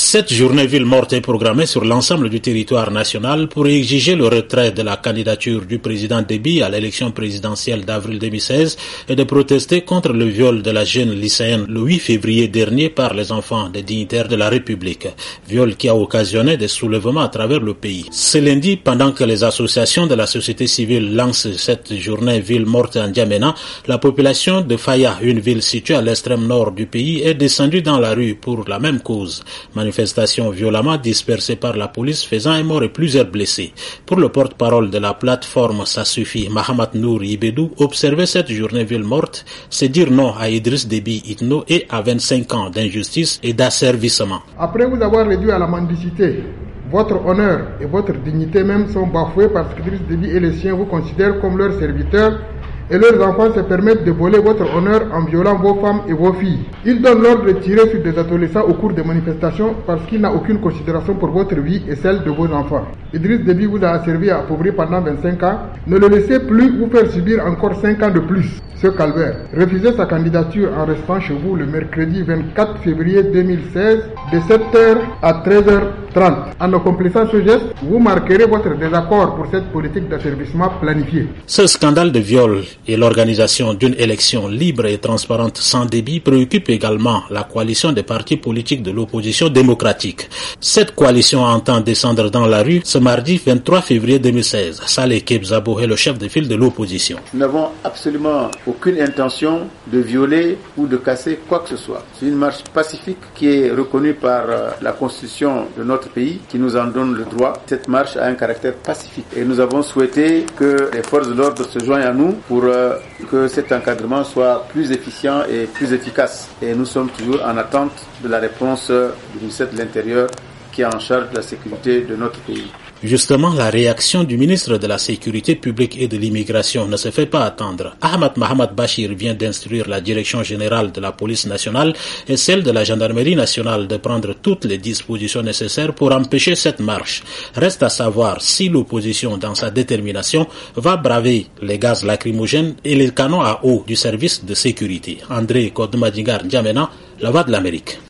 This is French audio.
Cette journée ville morte est programmée sur l'ensemble du territoire national pour exiger le retrait de la candidature du président Déby à l'élection présidentielle d'avril 2016 et de protester contre le viol de la jeune lycéenne le 8 février dernier par les enfants des dignitaires de la République. Viol qui a occasionné des soulèvements à travers le pays. Ce lundi, pendant que les associations de la société civile lancent cette journée ville morte en N'Djamena, la population de Faya, une ville située à l'extrême nord du pays, est descendue dans la rue pour la même cause. Manifestation violemment dispersée par la police faisant un mort et plusieurs blessés. Pour le porte-parole de la plateforme Ça suffit, Mahamat Nour Ibedou, observer cette journée ville morte, c'est dire non à Idriss Déby Itno et à 25 ans d'injustice et d'asservissement. Après vous avoir réduit à la mendicité, votre honneur et votre dignité même sont bafoués parce qu'Idriss Déby et les siens vous considèrent comme leurs serviteurs et leurs enfants se permettent de voler votre honneur en violant vos femmes et vos filles. Ils donnent l'ordre de tirer sur des adolescents au cours des manifestations parce qu'il n'a aucune considération pour votre vie et celle de vos enfants. Idriss Déby vous a asservi à appauvrir pendant 25 ans. Ne le laissez plus vous faire subir encore 5 ans de plus ce calvaire. Refusez sa candidature en restant chez vous le mercredi 24 février 2016 de 7h à 13h30. En accomplissant ce geste, vous marquerez votre désaccord pour cette politique d'asservissement planifiée. Ce scandale de viol et l'organisation d'une élection libre et transparente sans Déby préoccupe également la coalition des partis politiques de l'opposition démocratique. Cette coalition entend descendre dans la rue ce mardi 23 février 2016. Saleh Kebzabo est le chef de file de l'opposition. Nous n'avons absolument aucune intention de violer ou de casser quoi que ce soit. C'est une marche pacifique qui est reconnue par la constitution de notre pays qui nous en donne le droit. Cette marche a un caractère pacifique et nous avons souhaité que les forces de l'ordre se joignent à nous pour que cet encadrement soit plus efficient et plus efficace. Et nous sommes toujours en attente de la réponse du ministère de l'Intérieur qui est en charge de la sécurité de notre pays. Justement, la réaction du ministre de la Sécurité publique et de l'immigration ne se fait pas attendre. Ahmad Mahamad Bachir vient d'instruire la Direction générale de la police nationale et celle de la gendarmerie nationale de prendre toutes les dispositions nécessaires pour empêcher cette marche. Reste à savoir si l'opposition, dans sa détermination, va braver les gaz lacrymogènes et les canons à eau du service de sécurité. André Kodmadingar N'Djamena, La Voix de l'Amérique.